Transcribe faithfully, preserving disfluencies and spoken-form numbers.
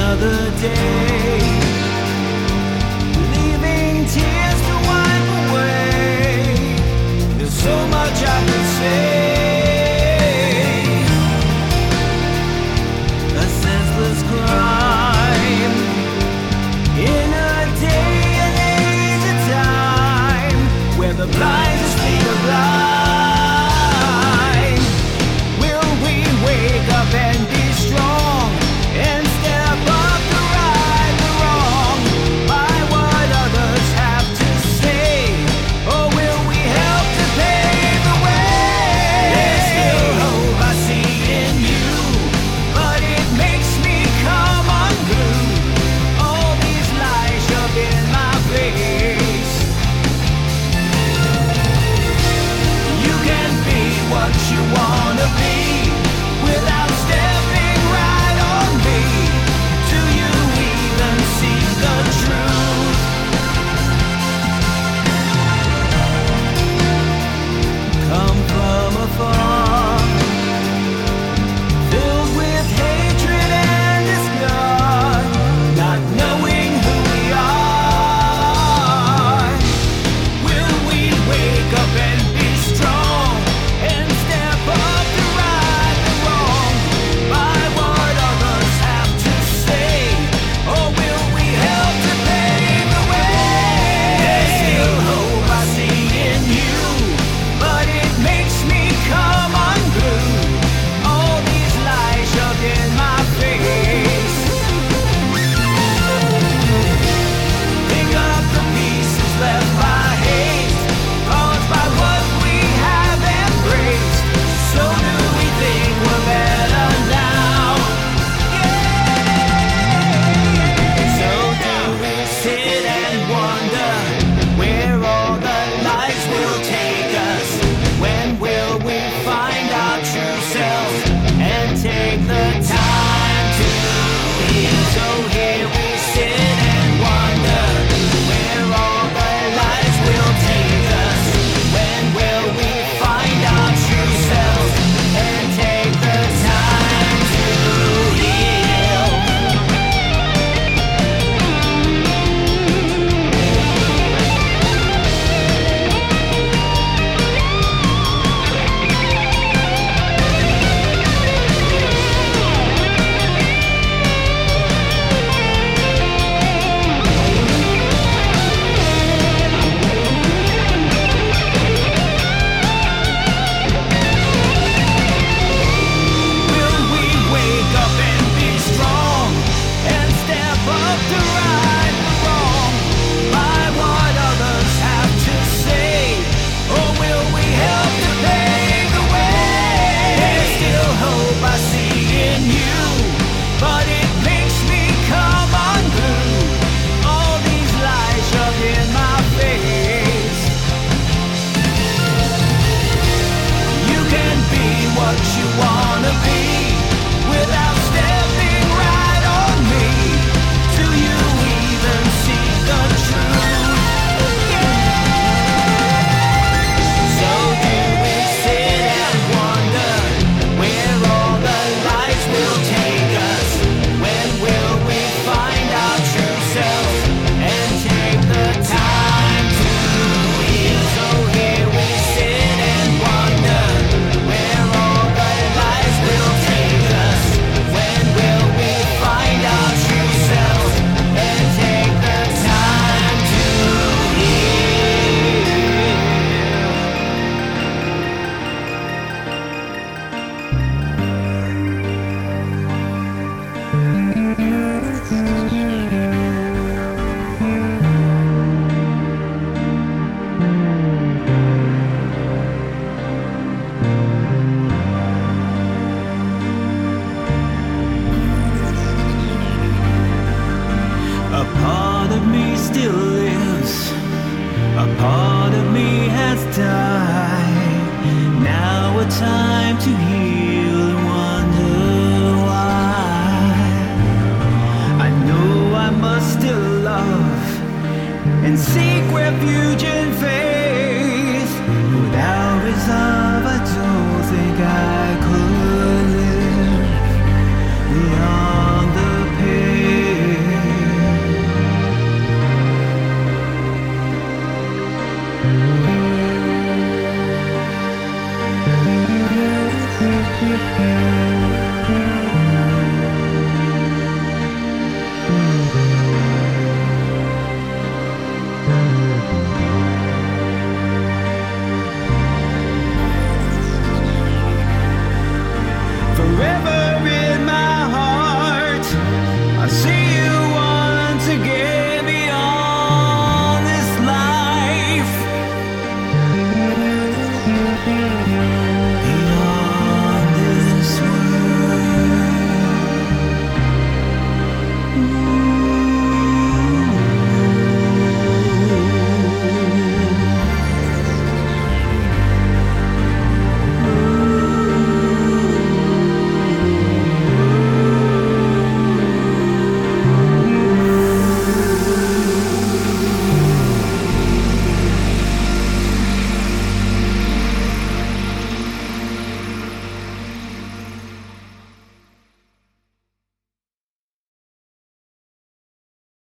another day, leaving tears to wipe away. There's so much I could say. A senseless crime in a day and age of time where the blind just lead the blind. Will we wake up and be strong and step up to right the wrong by what others have to say? Or will we help to pave the way? There's still hope I see in you, but it makes me come unglued. All these lies shoved in my face. You can be what you wanna be without stepping right on me. Do you even see the truth? Come from afar, filled with hatred and disgust, not knowing who we are. Will we wake up and be strong and step up to right the wrong by what others have to say? Or will we help to pave the way? There's still hope I see in you, but it makes me come unglued. All these lies shoved in my face. Pick up the pieces left by hate, caused by what we have embraced. So do we think we're better now? So do we sit and wonder where all the lies will take us? When will we find our true selves and take the time to heal? So here we sit and wonder where all the lies will take us. When will we find our true selves and take the time to heal? Will we wake up and be strong and step up to right the wrong by what others have to say? Or will we help to pave the way? There's still hope I see in you, but it makes me come unglued. All these lies shoved in my face. You can be what you wanna be without stepping right on me. Do you even see the truth? So do we sit and wonder where all the lies will take us? When will we find our true selves and take the time to heal? So here we sit and wonder where all the lies will take us. When will we find our true selves and take the time to heal? A part of me still lives, a part of me has died. Now a time to heal and wonder why. I know I must still love and seek refuge in faith.